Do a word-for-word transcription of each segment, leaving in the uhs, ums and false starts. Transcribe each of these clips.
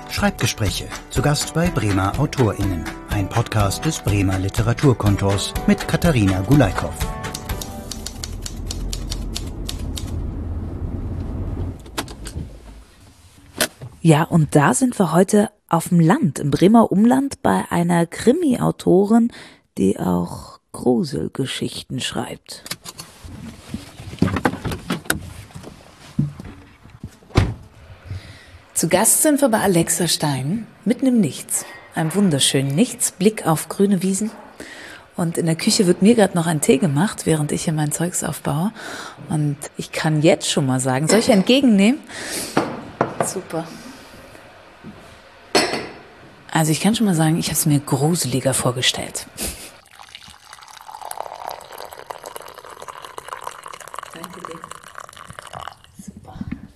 Schreibgespräche, zu Gast bei Bremer AutorInnen. Ein Podcast des Bremer Literaturkontors mit Katharina Gulaikow. Ja, und da sind wir heute auf dem Land, im Bremer Umland, bei einer Krimi-Autorin, die auch Gruselgeschichten schreibt. Zu Gast sind wir bei Alexa Stein, mitten im Nichts. Einem wunderschönen Nichts, Blick auf grüne Wiesen. Und in der Küche wird mir gerade noch ein Tee gemacht, während ich hier mein Zeugs aufbaue. Und ich kann jetzt schon mal sagen, soll ich entgegennehmen? Super. Also ich kann schon mal sagen, ich habe es mir gruseliger vorgestellt. Danke dir. Super.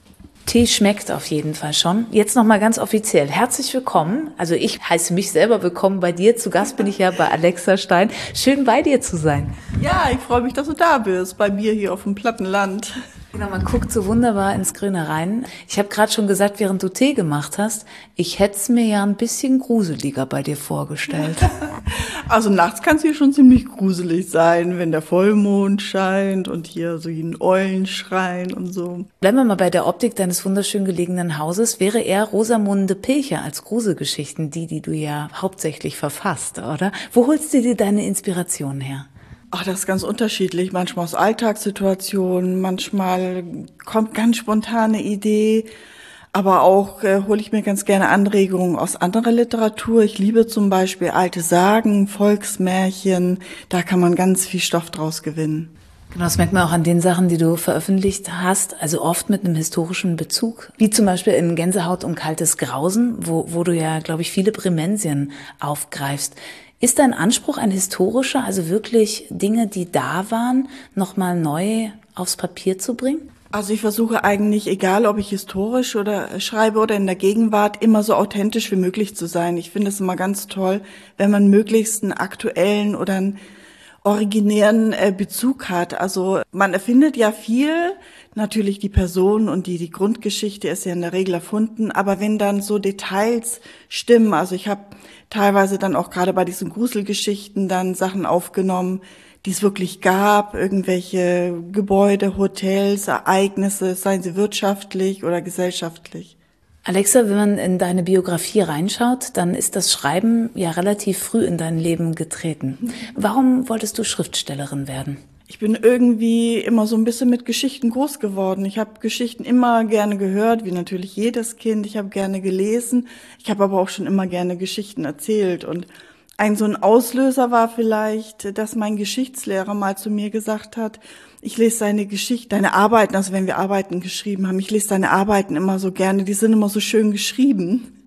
Tee schmeckt auf jeden Fall schon. Jetzt nochmal ganz offiziell. Herzlich willkommen. Also ich heiße mich selber willkommen bei dir. Zu Gast bin ich ja bei Alexa Stein. Schön bei dir zu sein. Ja, ich freue mich, dass du da bist, bei mir hier auf dem Plattenland. Genau, man guckt so wunderbar ins Grüne rein. Ich habe gerade schon gesagt, während du Tee gemacht hast, ich hätte es mir ja ein bisschen gruseliger bei dir vorgestellt. Also nachts kann es hier schon ziemlich gruselig sein, wenn der Vollmond scheint und hier so ein Eulen schreien und so. Bleiben wir mal bei der Optik deines wunderschön gelegenen Hauses. Wäre eher Rosamunde Pilcher als Gruselgeschichten die, die du ja hauptsächlich verfasst, oder? Wo holst du dir deine Inspiration her? Ach, das ist ganz unterschiedlich. Manchmal aus Alltagssituationen, manchmal kommt ganz spontane Idee, aber auch äh, hole ich mir ganz gerne Anregungen aus anderer Literatur. Ich liebe zum Beispiel alte Sagen, Volksmärchen. Da kann man ganz viel Stoff draus gewinnen. Genau, das merkt man auch an den Sachen, die du veröffentlicht hast, also oft mit einem historischen Bezug, wie zum Beispiel in Gänsehaut und kaltes Grausen, wo, wo du ja, glaube ich, viele Prämensien aufgreifst. Ist dein Anspruch ein historischer, also wirklich Dinge, die da waren, nochmal neu aufs Papier zu bringen? Also ich versuche eigentlich, egal ob ich historisch oder schreibe oder in der Gegenwart, immer so authentisch wie möglich zu sein. Ich finde es immer ganz toll, wenn man möglichst einen aktuellen oder einen originären äh, Bezug hat. Also man erfindet ja viel, natürlich die Person und die die Grundgeschichte ist ja in der Regel erfunden, aber wenn dann so Details stimmen, also ich habe teilweise dann auch gerade bei diesen Gruselgeschichten dann Sachen aufgenommen, die es wirklich gab, irgendwelche Gebäude, Hotels, Ereignisse, seien sie wirtschaftlich oder gesellschaftlich. Alexa, wenn man in deine Biografie reinschaut, dann ist das Schreiben ja relativ früh in dein Leben getreten. Warum wolltest du Schriftstellerin werden? Ich bin irgendwie immer so ein bisschen mit Geschichten groß geworden. Ich habe Geschichten immer gerne gehört, wie natürlich jedes Kind. Ich habe gerne gelesen. Ich habe aber auch schon immer gerne Geschichten erzählt. Und ein so ein Auslöser war vielleicht, dass mein Geschichtslehrer mal zu mir gesagt hat, ich lese deine Geschichte, deine Arbeiten, also wenn wir Arbeiten geschrieben haben, ich lese deine Arbeiten immer so gerne, die sind immer so schön geschrieben.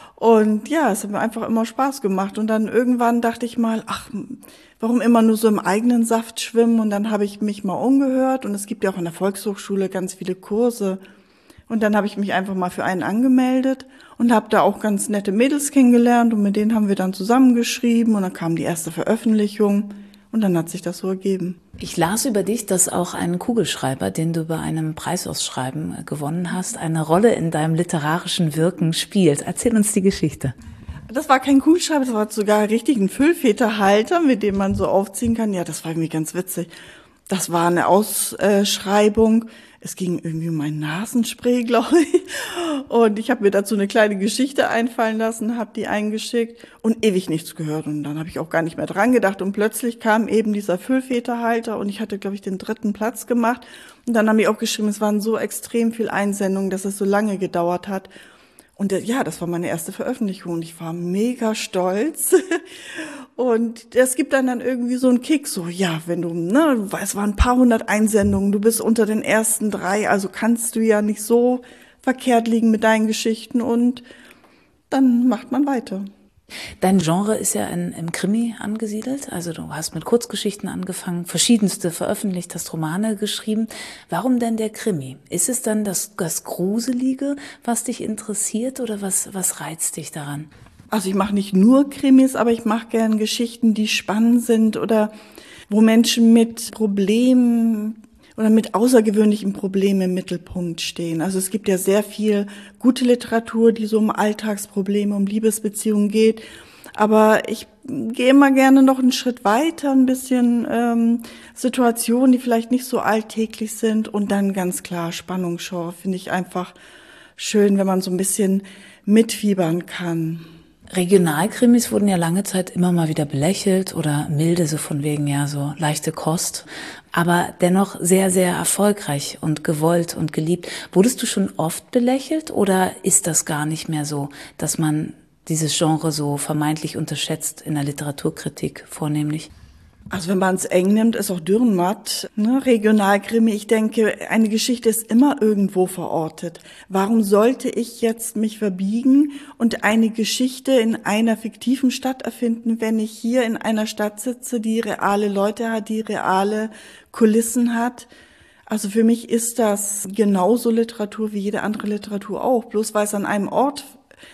Und ja, es hat mir einfach immer Spaß gemacht. Und dann irgendwann dachte ich mal, ach, warum immer nur so im eigenen Saft schwimmen? Und dann habe ich mich mal umgehört. Und es gibt ja auch in der Volkshochschule ganz viele Kurse. Und dann habe ich mich einfach mal für einen angemeldet und habe da auch ganz nette Mädels kennengelernt. Und mit denen haben wir dann zusammengeschrieben. Und dann kam die erste Veröffentlichung. Und dann hat sich das so ergeben. Ich las über dich, dass auch ein Kugelschreiber, den du bei einem Preisausschreiben gewonnen hast, eine Rolle in deinem literarischen Wirken spielt. Erzähl uns die Geschichte. Das war kein Kugelschreiber, das war sogar richtig ein Füllfederhalter, mit dem man so aufziehen kann. Ja, das war irgendwie ganz witzig. Das war eine Ausschreibung. Es ging irgendwie um ein Nasenspray, glaube ich. Und ich habe mir dazu eine kleine Geschichte einfallen lassen, habe die eingeschickt und ewig nichts gehört. Und dann habe ich auch gar nicht mehr dran gedacht. Und plötzlich kam eben dieser Füllfederhalter und ich hatte, glaube ich, den dritten Platz gemacht. Und dann haben die auch geschrieben, es waren so extrem viel Einsendungen, dass es so lange gedauert hat. Und ja, das war meine erste Veröffentlichung und ich war mega stolz. Und es gibt dann dann irgendwie so einen Kick, so, ja, wenn du, ne, es waren ein paar hundert Einsendungen, du bist unter den ersten drei, also kannst du ja nicht so verkehrt liegen mit deinen Geschichten und dann macht man weiter. Dein Genre ist ja in, im Krimi angesiedelt, also du hast mit Kurzgeschichten angefangen, verschiedenste veröffentlicht, hast Romane geschrieben. Warum denn der Krimi? Ist es dann das, das Gruselige, was dich interessiert oder was, was reizt dich daran? Also ich mache nicht nur Krimis, aber ich mache gern Geschichten, die spannend sind oder wo Menschen mit Problemen oder mit außergewöhnlichen Problemen im Mittelpunkt stehen. Also es gibt ja sehr viel gute Literatur, die so um Alltagsprobleme, um Liebesbeziehungen geht. Aber ich gehe immer gerne noch einen Schritt weiter, ein bisschen ähm, Situationen, die vielleicht nicht so alltäglich sind. Und dann ganz klar Spannungsgenre finde ich einfach schön, wenn man so ein bisschen mitfiebern kann. Regionalkrimis wurden ja lange Zeit immer mal wieder belächelt oder milde, so von wegen, ja, so leichte Kost, aber dennoch sehr, sehr erfolgreich und gewollt und geliebt. Wurdest du schon oft belächelt oder ist das gar nicht mehr so, dass man dieses Genre so vermeintlich unterschätzt in der Literaturkritik vornehmlich? Also wenn man es eng nimmt, ist auch Dürrenmatt, ne? Regionalkrimi. Ich denke, eine Geschichte ist immer irgendwo verortet. Warum sollte ich jetzt mich verbiegen und eine Geschichte in einer fiktiven Stadt erfinden, wenn ich hier in einer Stadt sitze, die reale Leute hat, die reale Kulissen hat? Also für mich ist das genauso Literatur wie jede andere Literatur auch. Bloß weil es an einem Ort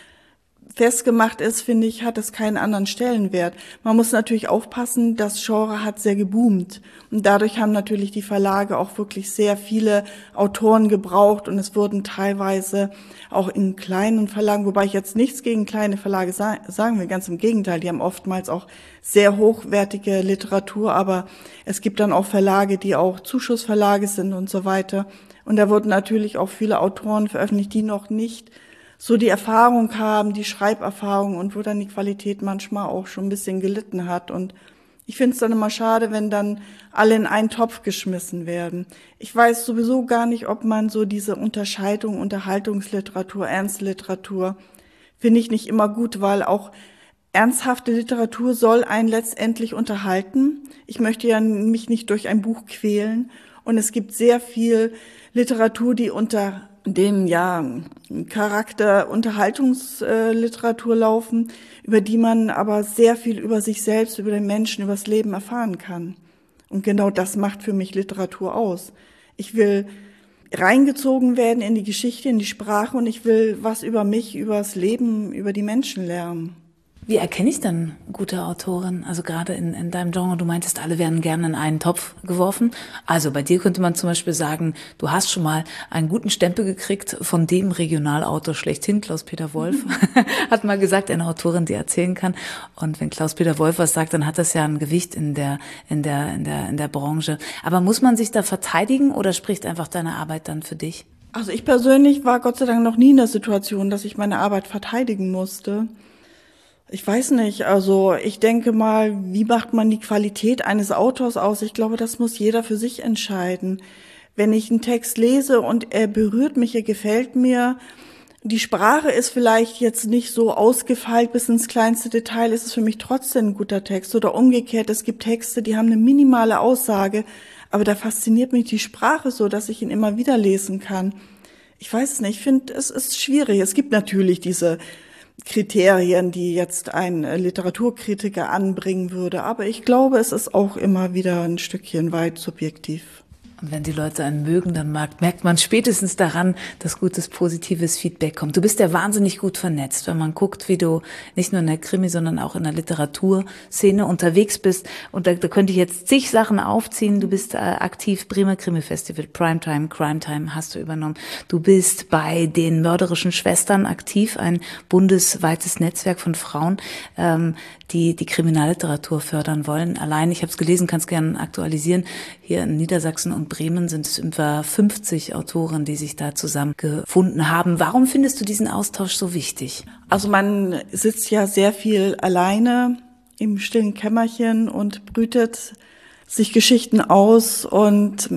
festgemacht ist, finde ich, hat es keinen anderen Stellenwert. Man muss natürlich aufpassen, das Genre hat sehr geboomt. Und dadurch haben natürlich die Verlage auch wirklich sehr viele Autoren gebraucht und es wurden teilweise auch in kleinen Verlagen, wobei ich jetzt nichts gegen kleine Verlage sa- sagen will, ganz im Gegenteil, die haben oftmals auch sehr hochwertige Literatur, aber es gibt dann auch Verlage, die auch Zuschussverlage sind und so weiter. Und da wurden natürlich auch viele Autoren veröffentlicht, die noch nicht so die Erfahrung haben, die Schreiberfahrung und wo dann die Qualität manchmal auch schon ein bisschen gelitten hat. Und ich finde es dann immer schade, wenn dann alle in einen Topf geschmissen werden. Ich weiß sowieso gar nicht, ob man so diese Unterscheidung Unterhaltungsliteratur, Ernstliteratur, finde ich nicht immer gut, weil auch ernsthafte Literatur soll einen letztendlich unterhalten. Ich möchte ja mich nicht durch ein Buch quälen. Und es gibt sehr viel Literatur, die unter dem ja Charakter Unterhaltungsliteratur laufen, über die man aber sehr viel über sich selbst, über den Menschen, über das Leben erfahren kann. Und genau das macht für mich Literatur aus. Ich will reingezogen werden in die Geschichte, in die Sprache und ich will was über mich, über das Leben, über die Menschen lernen. Wie erkenne ich dann gute Autorin? Also gerade in, in deinem Genre, du meintest, alle werden gerne in einen Topf geworfen. Also bei dir könnte man zum Beispiel sagen, du hast schon mal einen guten Stempel gekriegt von dem Regionalautor schlechthin, Klaus-Peter Wolf. Hat mal gesagt, eine Autorin, die erzählen kann. Und wenn Klaus-Peter Wolf was sagt, dann hat das ja ein Gewicht in der, in der, in der, in der Branche. Aber muss man sich da verteidigen oder spricht einfach deine Arbeit dann für dich? Also ich persönlich war Gott sei Dank noch nie in der Situation, dass ich meine Arbeit verteidigen musste. Ich weiß nicht, also ich denke mal, wie macht man die Qualität eines Autors aus? Ich glaube, das muss jeder für sich entscheiden. Wenn ich einen Text lese und er berührt mich, er gefällt mir, die Sprache ist vielleicht jetzt nicht so ausgefeilt bis ins kleinste Detail, ist es für mich trotzdem ein guter Text. Oder umgekehrt, es gibt Texte, die haben eine minimale Aussage, aber da fasziniert mich die Sprache so, dass ich ihn immer wieder lesen kann. Ich weiß es nicht, ich finde, es ist schwierig. Es gibt natürlich diese Kriterien, die jetzt ein Literaturkritiker anbringen würde. Aber ich glaube, es ist auch immer wieder ein Stückchen weit subjektiv. Und wenn die Leute einen mögen, dann merkt man spätestens daran, dass gutes, positives Feedback kommt. Du bist ja wahnsinnig gut vernetzt, wenn man guckt, wie du nicht nur in der Krimi, sondern auch in der Literaturszene unterwegs bist. Und da, da könnte ich jetzt zig Sachen aufziehen. Du bist äh, aktiv, Bremer Krimi-Festival, Primetime, Crimetime hast du übernommen. Du bist bei den mörderischen Schwestern aktiv, ein bundesweites Netzwerk von Frauen, ähm, die die Kriminalliteratur fördern wollen. Allein, ich habe es gelesen, kannst gerne aktualisieren, hier in Niedersachsen und Bremen sind es über fünfzig Autoren, die sich da zusammengefunden haben. Warum findest du diesen Austausch so wichtig? Also man sitzt ja sehr viel alleine im stillen Kämmerchen und brütet sich Geschichten aus und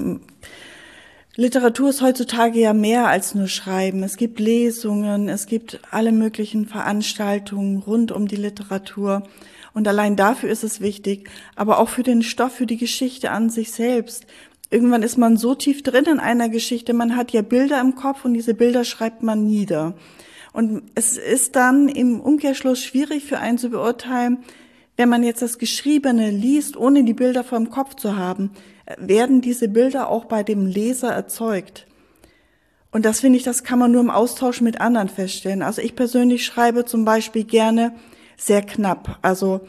Literatur ist heutzutage ja mehr als nur Schreiben. Es gibt Lesungen, es gibt alle möglichen Veranstaltungen rund um die Literatur. Und allein dafür ist es wichtig, aber auch für den Stoff, für die Geschichte an sich selbst. Irgendwann ist man so tief drin in einer Geschichte, man hat ja Bilder im Kopf und diese Bilder schreibt man nieder. Und es ist dann im Umkehrschluss schwierig für einen zu beurteilen, wenn man jetzt das Geschriebene liest, ohne die Bilder vor dem Kopf zu haben, werden diese Bilder auch bei dem Leser erzeugt. Und das finde ich, das kann man nur im Austausch mit anderen feststellen. Also ich persönlich schreibe zum Beispiel gerne sehr knapp. Also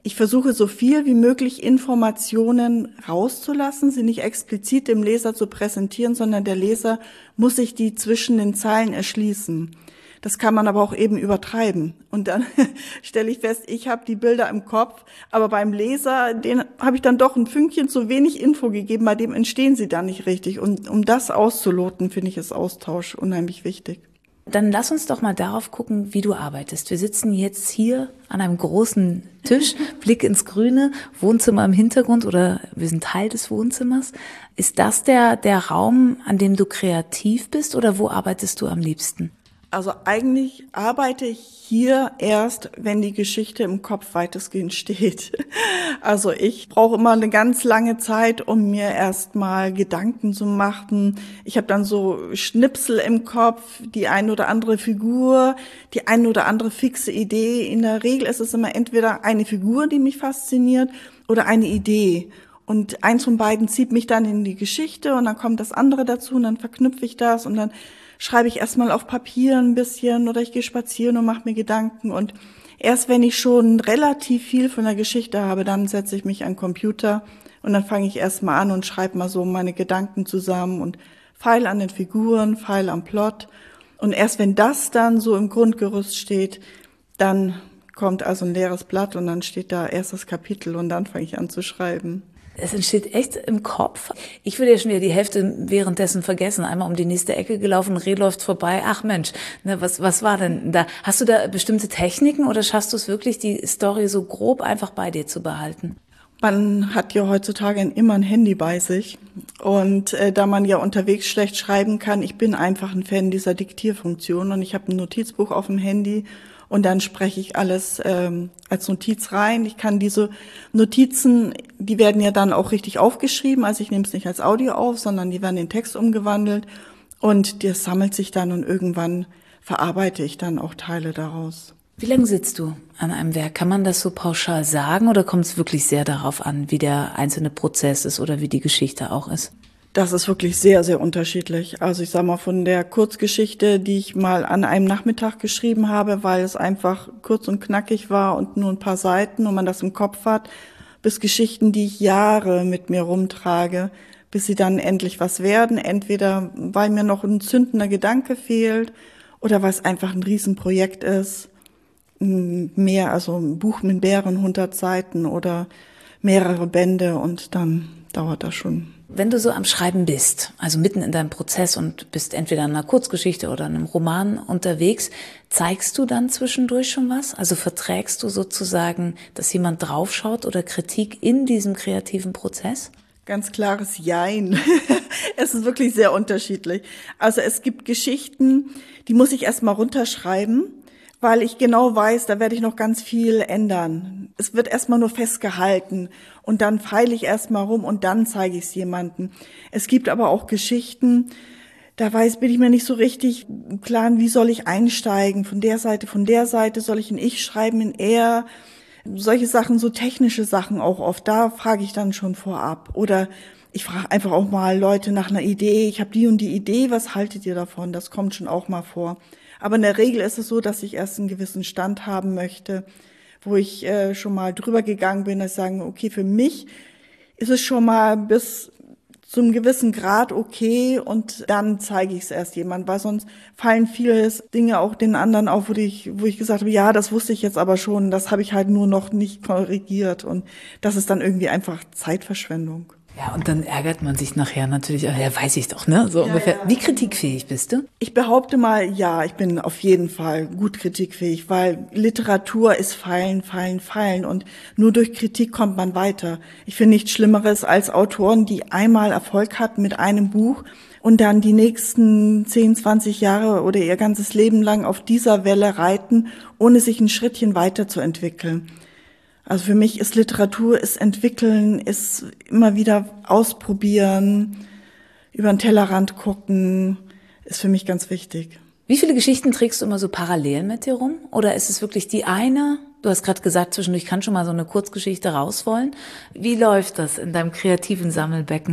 Ich versuche so viel wie möglich Informationen rauszulassen, sie nicht explizit dem Leser zu präsentieren, sondern der Leser muss sich die zwischen den Zeilen erschließen. Das kann man aber auch eben übertreiben. Und dann stelle ich fest, ich habe die Bilder im Kopf, aber beim Leser, den habe ich dann doch ein Fünkchen zu wenig Info gegeben, bei dem entstehen sie dann nicht richtig. Und um das auszuloten, finde ich, ist Austausch unheimlich wichtig. Dann lass uns doch mal darauf gucken, wie du arbeitest. Wir sitzen jetzt hier an einem großen Tisch, Blick ins Grüne, Wohnzimmer im Hintergrund oder wir sind Teil des Wohnzimmers. Ist das der, der Raum, an dem du kreativ bist oder wo arbeitest du am liebsten? Also eigentlich arbeite ich hier erst, wenn die Geschichte im Kopf weitestgehend steht. Also ich brauche immer eine ganz lange Zeit, um mir erstmal Gedanken zu machen. Ich habe dann so Schnipsel im Kopf, die ein oder andere Figur, die ein oder andere fixe Idee. In der Regel ist es immer entweder eine Figur, die mich fasziniert, oder eine Idee. Und eins von beiden zieht mich dann in die Geschichte und dann kommt das andere dazu und dann verknüpfe ich das und dann schreibe ich erstmal auf Papier ein bisschen oder ich gehe spazieren und mache mir Gedanken. Und erst wenn ich schon relativ viel von der Geschichte habe, dann setze ich mich an den Computer und dann fange ich erstmal an und schreibe mal so meine Gedanken zusammen und feile an den Figuren, feile am Plot. Und erst wenn das dann so im Grundgerüst steht, dann kommt also ein leeres Blatt und dann steht da erstes Kapitel und dann fange ich an zu schreiben. Es entsteht echt im Kopf. Ich würde ja schon wieder die Hälfte währenddessen vergessen. Einmal um die nächste Ecke gelaufen, ein Reh läuft vorbei. Ach Mensch, ne, was, was war denn da? Hast du da bestimmte Techniken oder schaffst du es wirklich, die Story so grob einfach bei dir zu behalten? Man hat ja heutzutage immer ein Handy bei sich. Und äh, da man ja unterwegs schlecht schreiben kann, ich bin einfach ein Fan dieser Diktierfunktion und ich habe ein Notizbuch auf dem Handy. Und dann spreche ich alles ähm, als Notiz rein. Ich kann diese Notizen, die werden ja dann auch richtig aufgeschrieben. Also ich nehme es nicht als Audio auf, sondern die werden in Text umgewandelt. Und das sammelt sich dann und irgendwann verarbeite ich dann auch Teile daraus. Wie lange sitzt du an einem Werk? Kann man das so pauschal sagen oder kommt es wirklich sehr darauf an, wie der einzelne Prozess ist oder wie die Geschichte auch ist? Das ist wirklich sehr, sehr unterschiedlich. Also ich sag mal, von der Kurzgeschichte, die ich mal an einem Nachmittag geschrieben habe, weil es einfach kurz und knackig war und nur ein paar Seiten und man das im Kopf hat, bis Geschichten, die ich Jahre mit mir rumtrage, bis sie dann endlich was werden. Entweder weil mir noch ein zündender Gedanke fehlt oder weil es einfach ein Riesenprojekt ist. Mehr, also ein Buch mit mehreren hundert Seiten oder mehrere Bände und dann dauert das schon. Wenn du so am Schreiben bist, also mitten in deinem Prozess und bist entweder in einer Kurzgeschichte oder in einem Roman unterwegs, zeigst du dann zwischendurch schon was? Also verträgst du sozusagen, dass jemand draufschaut oder Kritik in diesem kreativen Prozess? Ganz klares Jein. Es ist wirklich sehr unterschiedlich. Also es gibt Geschichten, die muss ich erstmal runterschreiben, weil ich genau weiß, da werde ich noch ganz viel ändern. Es wird erstmal nur festgehalten und dann feile ich erstmal rum und dann zeige ich es jemandem. Es gibt aber auch Geschichten, da weiß, bin ich mir nicht so richtig klar, wie soll ich einsteigen, von der Seite, von der Seite, soll ich in Ich schreiben, in Er, solche Sachen, so technische Sachen auch oft, da frage ich dann schon vorab. Oder ich frage einfach auch mal Leute nach einer Idee, ich habe die und die Idee, was haltet ihr davon? Das kommt schon auch mal vor. Aber in der Regel ist es so, dass ich erst einen gewissen Stand haben möchte, wo ich äh, schon mal drüber gegangen bin, dass ich sage, okay, für mich ist es schon mal bis zu einem gewissen Grad okay und dann zeige ich es erst jemand, weil sonst fallen viele Dinge auch den anderen auf, wo ich, wo ich gesagt habe, ja, das wusste ich jetzt aber schon, das habe ich halt nur noch nicht korrigiert und das ist dann irgendwie einfach Zeitverschwendung. Ja, und dann ärgert man sich nachher natürlich, ja, weiß ich doch, ne? So ja, ungefähr. Ja. Wie kritikfähig bist du? Ich behaupte mal, ja, ich bin auf jeden Fall gut kritikfähig, weil Literatur ist Feilen, Feilen, Feilen und nur durch Kritik kommt man weiter. Ich finde nichts Schlimmeres als Autoren, die einmal Erfolg hatten mit einem Buch und dann die nächsten zehn, zwanzig Jahre oder ihr ganzes Leben lang auf dieser Welle reiten, ohne sich ein Schrittchen weiterzuentwickeln. Also für mich ist Literatur, ist entwickeln, ist immer wieder ausprobieren, über den Tellerrand gucken, ist für mich ganz wichtig. Wie viele Geschichten trägst du immer so parallel mit dir rum? Oder ist es wirklich die eine? Du hast gerade gesagt, zwischendurch kann schon mal so eine Kurzgeschichte raus wollen. Wie läuft das in deinem kreativen Sammelbecken?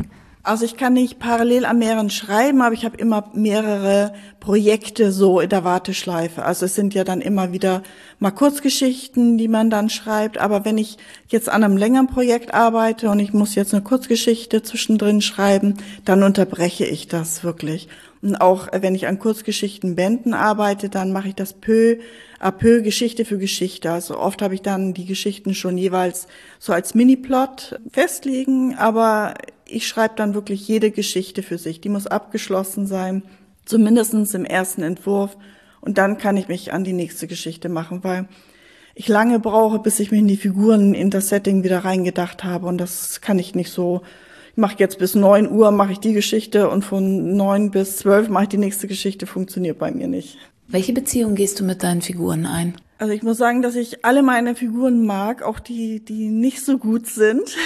Also ich kann nicht parallel an mehreren schreiben, aber ich habe immer mehrere Projekte so in der Warteschleife. Also es sind ja dann immer wieder mal Kurzgeschichten, die man dann schreibt. Aber wenn ich jetzt an einem längeren Projekt arbeite und ich muss jetzt eine Kurzgeschichte zwischendrin schreiben, dann unterbreche ich das wirklich. Und auch wenn ich an Kurzgeschichtenbänden arbeite, dann mache ich das peu à peu, Geschichte für Geschichte. Also oft habe ich dann die Geschichten schon jeweils so als Mini-Plot festlegen, aber ich schreibe dann wirklich jede Geschichte für sich. Die muss abgeschlossen sein, zumindest im ersten Entwurf. Und dann kann ich mich an die nächste Geschichte machen, weil ich lange brauche, bis ich mich in die Figuren, in das Setting wieder reingedacht habe. Und das kann ich nicht so. Ich mache jetzt bis neun Uhr mache ich die Geschichte und von neun bis zwölf mache ich die nächste Geschichte. Funktioniert bei mir nicht. Welche Beziehung gehst du mit deinen Figuren ein? Also ich muss sagen, dass ich alle meine Figuren mag, auch die, die nicht so gut sind.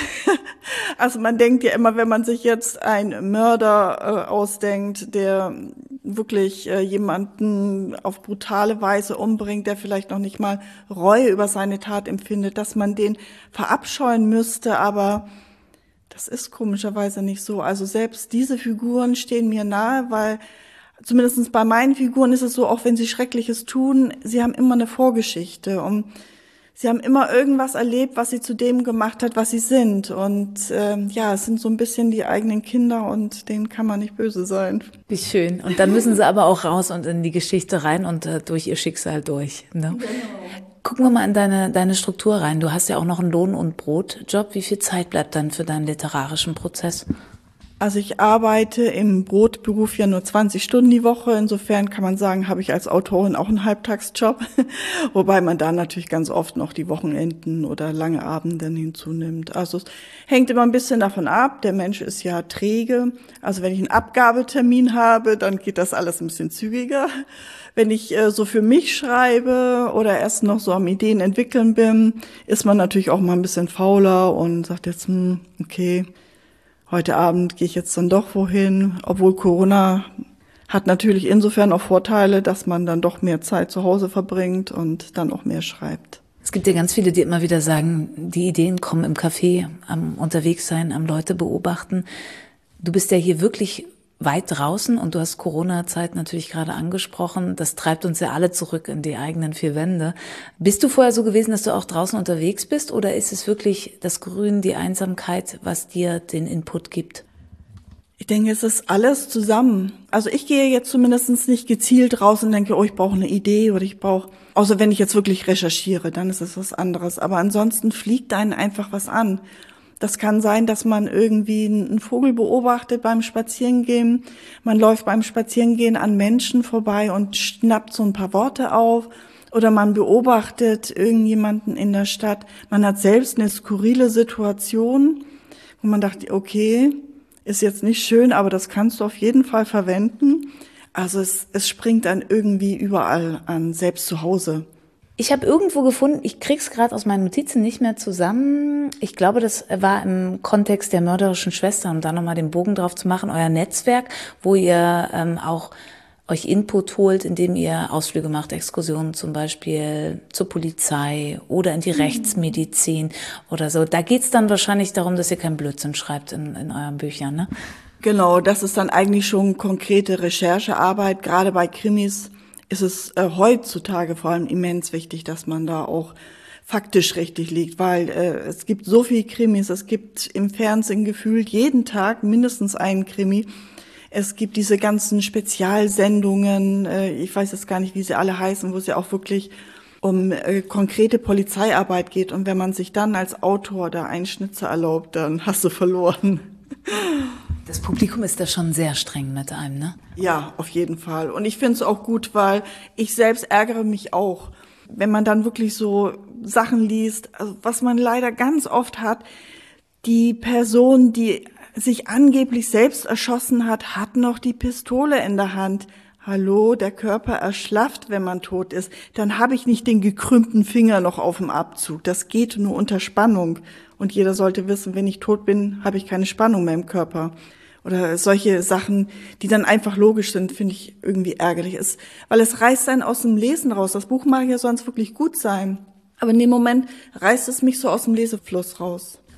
Also man denkt ja immer, wenn man sich jetzt einen Mörder äh, ausdenkt, der wirklich äh, jemanden auf brutale Weise umbringt, der vielleicht noch nicht mal Reue über seine Tat empfindet, dass man den verabscheuen müsste, aber das ist komischerweise nicht so. Also selbst diese Figuren stehen mir nahe, weil zumindest bei meinen Figuren ist es so, auch wenn sie Schreckliches tun, sie haben immer eine Vorgeschichte und sie haben immer irgendwas erlebt, was sie zu dem gemacht hat, was sie sind. Und äh, ja, es sind so ein bisschen die eigenen Kinder und denen kann man nicht böse sein. Wie schön. Und dann müssen sie aber auch raus und in die Geschichte rein und äh, durch ihr Schicksal durch. Ne? Genau. Gucken wir mal in deine, deine Struktur rein. Du hast ja auch noch einen Lohn- und Brotjob. Wie viel Zeit bleibt dann für deinen literarischen Prozess? Also ich arbeite im Brotberuf ja nur zwanzig Stunden die Woche. Insofern kann man sagen, habe ich als Autorin auch einen Halbtagsjob. Wobei man da natürlich ganz oft noch die Wochenenden oder lange Abende hinzunimmt. Also es hängt immer ein bisschen davon ab. Der Mensch ist ja träge. Also wenn ich einen Abgabetermin habe, dann geht das alles ein bisschen zügiger. Wenn ich äh, so für mich schreibe oder erst noch so am Ideen entwickeln bin, ist man natürlich auch mal ein bisschen fauler und sagt jetzt, hm, okay, heute Abend gehe ich jetzt dann doch wohin, obwohl Corona hat natürlich insofern auch Vorteile, dass man dann doch mehr Zeit zu Hause verbringt und dann auch mehr schreibt. Es gibt ja ganz viele, die immer wieder sagen, die Ideen kommen im Café, am Unterwegssein, am Leute beobachten. Du bist ja hier wirklich weit draußen und du hast Corona-Zeit natürlich gerade angesprochen. Das treibt uns ja alle zurück in die eigenen vier Wände. Bist du vorher so gewesen, dass du auch draußen unterwegs bist oder ist es wirklich das Grün, die Einsamkeit, was dir den Input gibt? Ich denke, es ist alles zusammen. Also ich gehe jetzt zumindest nicht gezielt raus und denke, oh, ich brauche eine Idee oder ich brauche, außer wenn ich jetzt wirklich recherchiere, dann ist es was anderes. Aber ansonsten fliegt einen einfach was an. Das kann sein, dass man irgendwie einen Vogel beobachtet beim Spazierengehen. Man läuft beim Spazierengehen an Menschen vorbei und schnappt so ein paar Worte auf. Oder man beobachtet irgendjemanden in der Stadt. Man hat selbst eine skurrile Situation, wo man dachte, okay, ist jetzt nicht schön, aber das kannst du auf jeden Fall verwenden. Also es, es springt dann irgendwie überall an, selbst zu Hause. Ich habe irgendwo gefunden, ich krieg's gerade aus meinen Notizen nicht mehr zusammen. Ich glaube, das war im Kontext der mörderischen Schwester, um da nochmal den Bogen drauf zu machen, euer Netzwerk, wo ihr ähm, auch euch Input holt, indem ihr Ausflüge macht, Exkursionen zum Beispiel zur Polizei oder in die mhm. Rechtsmedizin oder so. Da geht's dann wahrscheinlich darum, dass ihr keinen Blödsinn schreibt in, in euren Büchern, ne? Genau, das ist dann eigentlich schon konkrete Recherchearbeit, gerade bei Krimis. Ist es äh, heutzutage vor allem immens wichtig, dass man da auch faktisch richtig liegt, weil äh, es gibt so viel Krimis, es gibt im Fernsehen gefühlt jeden Tag mindestens einen Krimi. Es gibt diese ganzen Spezialsendungen, äh, ich weiß jetzt gar nicht, wie sie alle heißen, wo es ja auch wirklich um äh, konkrete Polizeiarbeit geht. Und wenn man sich dann als Autor da einen Schnitzer erlaubt, dann hast du verloren. Das Publikum ist da schon sehr streng mit einem, ne? Ja, auf jeden Fall. Und ich finde es auch gut, weil ich selbst ärgere mich auch, wenn man dann wirklich so Sachen liest, also was man leider ganz oft hat, die Person, die sich angeblich selbst erschossen hat, hat noch die Pistole in der Hand. Hallo, der Körper erschlafft, wenn man tot ist. Dann habe ich nicht den gekrümmten Finger noch auf dem Abzug. Das geht nur unter Spannung. Und jeder sollte wissen, wenn ich tot bin, habe ich keine Spannung mehr im Körper. Oder solche Sachen, die dann einfach logisch sind, finde ich irgendwie ärgerlich. Ist, weil es reißt einen aus dem Lesen raus. Das Buch mag ja sonst wirklich gut sein. Aber in dem Moment reißt es mich so aus dem Lesefluss raus.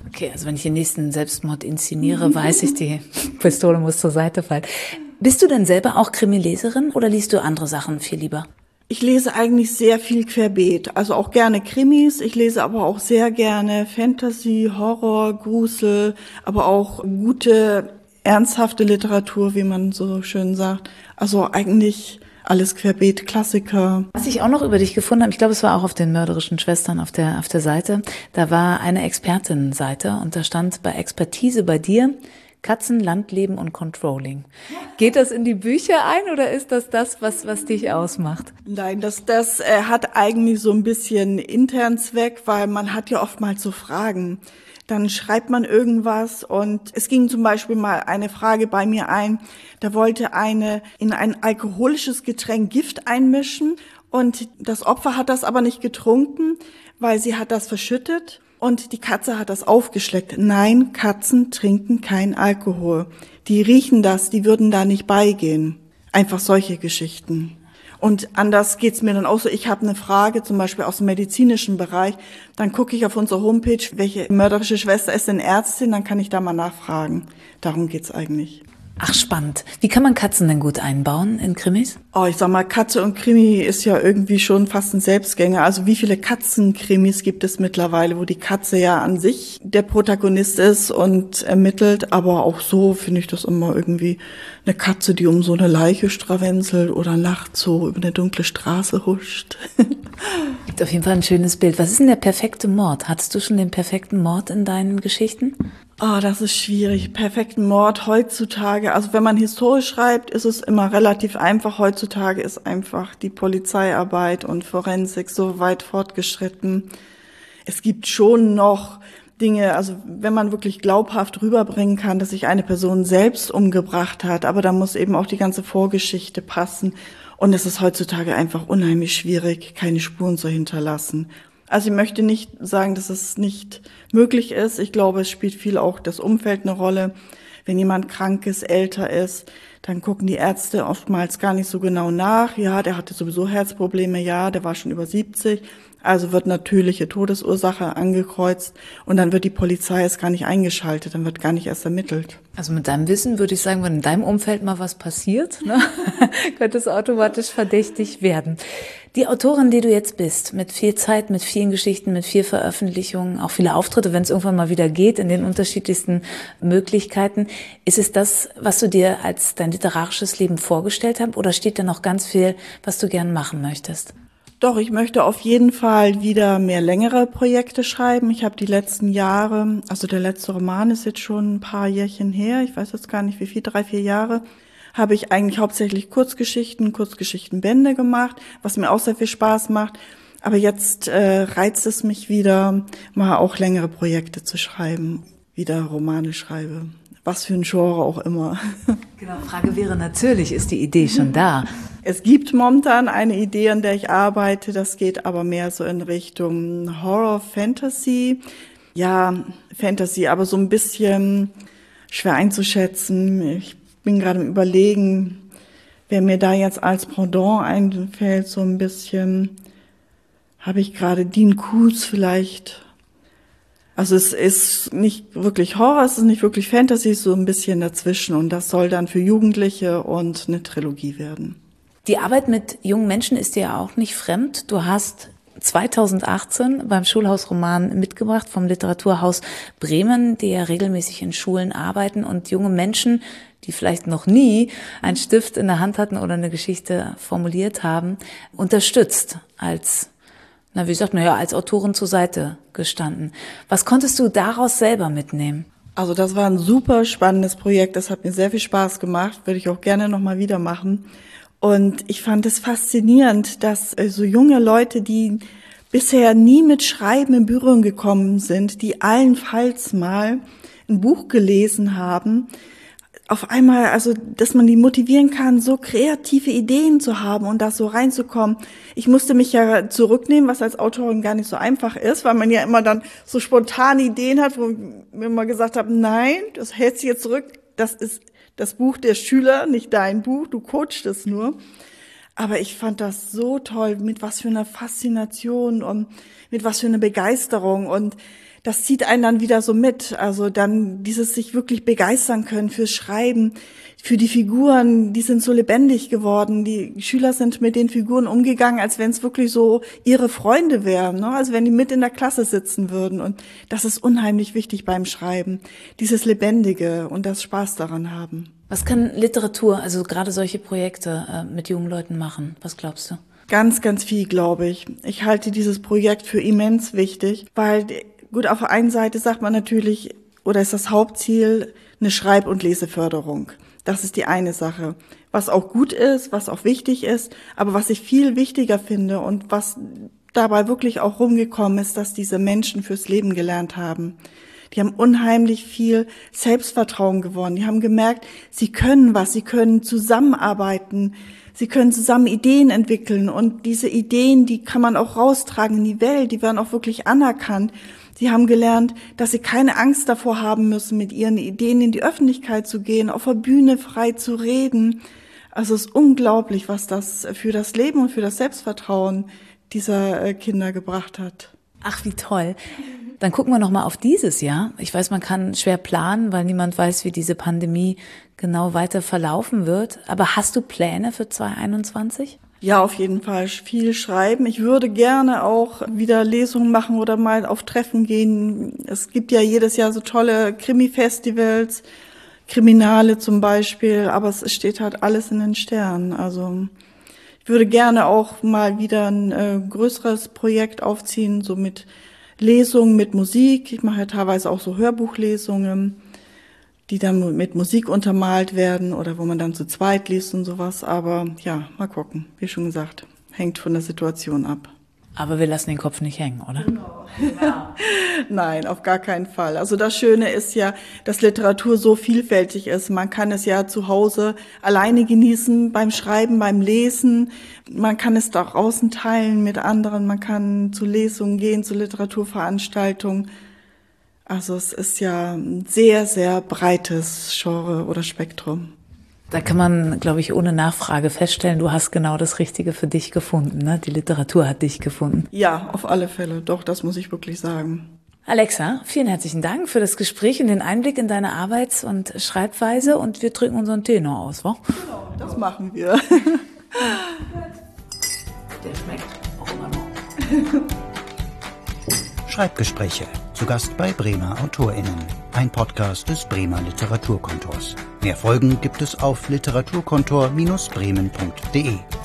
Okay, also wenn ich den nächsten Selbstmord inszeniere, weiß ich, die Pistole muss zur Seite fallen. Bist du denn selber auch Krimileserin oder liest du andere Sachen viel lieber? Ich lese eigentlich sehr viel querbeet, also auch gerne Krimis. Ich lese aber auch sehr gerne Fantasy, Horror, Grusel, aber auch gute, ernsthafte Literatur, wie man so schön sagt. Also eigentlich alles querbeet, Klassiker. Was ich auch noch über dich gefunden habe, ich glaube, es war auch auf den mörderischen Schwestern auf der, auf der Seite, da war eine Expertinnenseite und da stand bei Expertise bei dir Katzen, Landleben und Controlling. Geht das in die Bücher ein oder ist das das, was, was dich ausmacht? Nein, das, das äh, hat eigentlich so ein bisschen internen Zweck, weil man hat ja oftmals so Fragen. Dann schreibt man irgendwas und es ging zum Beispiel mal eine Frage bei mir ein, da wollte eine in ein alkoholisches Getränk Gift einmischen und das Opfer hat das aber nicht getrunken, weil sie hat das verschüttet. Und die Katze hat das aufgeschleckt. Nein, Katzen trinken kein Alkohol. Die riechen das, die würden da nicht beigehen. Einfach solche Geschichten. Und anders geht's mir dann auch so. Ich habe eine Frage, zum Beispiel aus dem medizinischen Bereich. Dann gucke ich auf unsere Homepage, welche mörderische Schwester ist denn Ärztin, dann kann ich da mal nachfragen. Darum geht's eigentlich. Ach, spannend. Wie kann man Katzen denn gut einbauen in Krimis? Oh, ich sag mal, Katze und Krimi ist ja irgendwie schon fast ein Selbstgänger. Also wie viele Katzenkrimis gibt es mittlerweile, wo die Katze ja an sich der Protagonist ist und ermittelt. Aber auch so finde ich das immer irgendwie eine Katze, die um so eine Leiche strawenzelt oder nachts so über eine dunkle Straße huscht. Gibt auf jeden Fall ein schönes Bild. Was ist denn der perfekte Mord? Hattest du schon den perfekten Mord in deinen Geschichten? Ah, oh, das ist schwierig. Perfekten Mord heutzutage. Also wenn man historisch schreibt, ist es immer relativ einfach. Heutzutage ist einfach die Polizeiarbeit und Forensik so weit fortgeschritten. Es gibt schon noch Dinge, also wenn man wirklich glaubhaft rüberbringen kann, dass sich eine Person selbst umgebracht hat, aber da muss eben auch die ganze Vorgeschichte passen. Und es ist heutzutage einfach unheimlich schwierig, keine Spuren zu hinterlassen. Also ich möchte nicht sagen, dass es nicht möglich ist. Ich glaube, es spielt viel auch das Umfeld eine Rolle. Wenn jemand krank ist, älter ist, dann gucken die Ärzte oftmals gar nicht so genau nach. Ja, der hatte sowieso Herzprobleme, ja, der war schon über siebzig. Also wird natürliche Todesursache angekreuzt und dann wird die Polizei erst gar nicht eingeschaltet, dann wird gar nicht erst ermittelt. Also mit deinem Wissen würde ich sagen, wenn in deinem Umfeld mal was passiert, ne, könnte es automatisch verdächtig werden. Die Autorin, die du jetzt bist, mit viel Zeit, mit vielen Geschichten, mit viel Veröffentlichungen, auch viele Auftritte, wenn es irgendwann mal wieder geht, in den unterschiedlichsten Möglichkeiten, ist es das, was du dir als dein literarisches Leben vorgestellt hast, oder steht da noch ganz viel, was du gern machen möchtest? Doch, ich möchte auf jeden Fall wieder mehr längere Projekte schreiben. Ich habe die letzten Jahre, also der letzte Roman ist jetzt schon ein paar Jährchen her, ich weiß jetzt gar nicht wie viel, drei, vier Jahre, habe ich eigentlich hauptsächlich Kurzgeschichten, Kurzgeschichtenbände gemacht, was mir auch sehr viel Spaß macht. Aber jetzt äh, reizt es mich wieder, mal auch längere Projekte zu schreiben, wieder Romane schreibe. Was für ein Genre auch immer. Genau, Frage wäre natürlich, ist die Idee schon da? Es gibt momentan eine Idee, an der ich arbeite, das geht aber mehr so in Richtung Horror, Fantasy. Ja, Fantasy, aber so ein bisschen schwer einzuschätzen. Ich bin gerade im Überlegen, wer mir da jetzt als Pendant einfällt, so ein bisschen, habe ich gerade Dean Koontz vielleicht. Also es ist nicht wirklich Horror, es ist nicht wirklich Fantasy, so ein bisschen dazwischen. Und das soll dann für Jugendliche und eine Trilogie werden. Die Arbeit mit jungen Menschen ist dir ja auch nicht fremd. Du hast zweitausendachtzehn beim Schulhausroman mitgebracht vom Literaturhaus Bremen, die ja regelmäßig in Schulen arbeiten und junge Menschen, die vielleicht noch nie einen Stift in der Hand hatten oder eine Geschichte formuliert haben, unterstützt als, na wie sagt man ja, als Autorin zur Seite gestanden. Was konntest du daraus selber mitnehmen? Also das war ein super spannendes Projekt, das hat mir sehr viel Spaß gemacht, würde ich auch gerne nochmal wieder machen. Und ich fand es faszinierend, dass so junge Leute, die bisher nie mit Schreiben in Berührung gekommen sind, die allenfalls mal ein Buch gelesen haben, auf einmal, also, dass man die motivieren kann, so kreative Ideen zu haben und da so reinzukommen. Ich musste mich ja zurücknehmen, was als Autorin gar nicht so einfach ist, weil man ja immer dann so spontane Ideen hat, wo wir immer gesagt haben, nein, das hältst du jetzt zurück, das ist das Buch der Schüler, nicht dein Buch, du coachst es nur. Aber ich fand das so toll, mit was für einer Faszination und mit was für einer Begeisterung. Und das zieht einen dann wieder so mit. Also dann dieses sich wirklich begeistern können fürs Schreiben, für die Figuren, die sind so lebendig geworden. Die Schüler sind mit den Figuren umgegangen, als wenn es wirklich so ihre Freunde wären, ne? Also wenn die mit in der Klasse sitzen würden. Und das ist unheimlich wichtig beim Schreiben, dieses Lebendige und das Spaß daran haben. Was kann Literatur, also gerade solche Projekte äh, mit jungen Leuten machen? Was glaubst du? Ganz, ganz viel, glaube ich. Ich halte dieses Projekt für immens wichtig, weil, gut, auf der einen Seite sagt man natürlich, oder ist das Hauptziel, eine Schreib- und Leseförderung. Das ist die eine Sache. Was auch gut ist, was auch wichtig ist, aber was ich viel wichtiger finde und was dabei wirklich auch rumgekommen ist, dass diese Menschen fürs Leben gelernt haben. Die haben unheimlich viel Selbstvertrauen gewonnen. Die haben gemerkt, sie können was, sie können zusammenarbeiten, sie können zusammen Ideen entwickeln und diese Ideen, die kann man auch raustragen in die Welt, die werden auch wirklich anerkannt. Sie haben gelernt, dass sie keine Angst davor haben müssen, mit ihren Ideen in die Öffentlichkeit zu gehen, auf der Bühne frei zu reden. Also es ist unglaublich, was das für das Leben und für das Selbstvertrauen dieser Kinder gebracht hat. Ach, wie toll. Dann gucken wir noch mal auf dieses Jahr. Ich weiß, man kann schwer planen, weil niemand weiß, wie diese Pandemie genau weiter verlaufen wird. Aber hast du Pläne für zwanzig einundzwanzig? Ja, auf jeden Fall viel schreiben. Ich würde gerne auch wieder Lesungen machen oder mal auf Treffen gehen. Es gibt ja jedes Jahr so tolle Krimi-Festivals, Kriminale zum Beispiel, aber es steht halt alles in den Sternen. Also ich würde gerne auch mal wieder ein äh, größeres Projekt aufziehen, so mit Lesungen, mit Musik. Ich mache ja teilweise auch so Hörbuchlesungen, die dann mit Musik untermalt werden oder wo man dann zu zweit liest und sowas. Aber ja, mal gucken. Wie schon gesagt, hängt von der Situation ab. Aber wir lassen den Kopf nicht hängen, oder? Genau. Genau. Nein, auf gar keinen Fall. Also das Schöne ist ja, dass Literatur so vielfältig ist. Man kann es ja zu Hause alleine genießen, beim Schreiben, beim Lesen. Man kann es auch draußen teilen mit anderen. Man kann zu Lesungen gehen, zu Literaturveranstaltungen. Also es ist ja ein sehr, sehr breites Genre oder Spektrum. Da kann man, glaube ich, ohne Nachfrage feststellen, du hast genau das Richtige für dich gefunden, ne? Die Literatur hat dich gefunden. Ja, auf alle Fälle. Doch, das muss ich wirklich sagen. Alexa, vielen herzlichen Dank für das Gespräch und den Einblick in deine Arbeits- und Schreibweise. Und wir trinken unseren Tee noch aus, wa? Genau, das machen wir. Der schmeckt auch immer noch. Schreibgespräche. Zu Gast bei Bremer AutorInnen. Ein Podcast des Bremer Literaturkontors. Mehr Folgen gibt es auf literaturkontor Bindestrich bremen punkt de.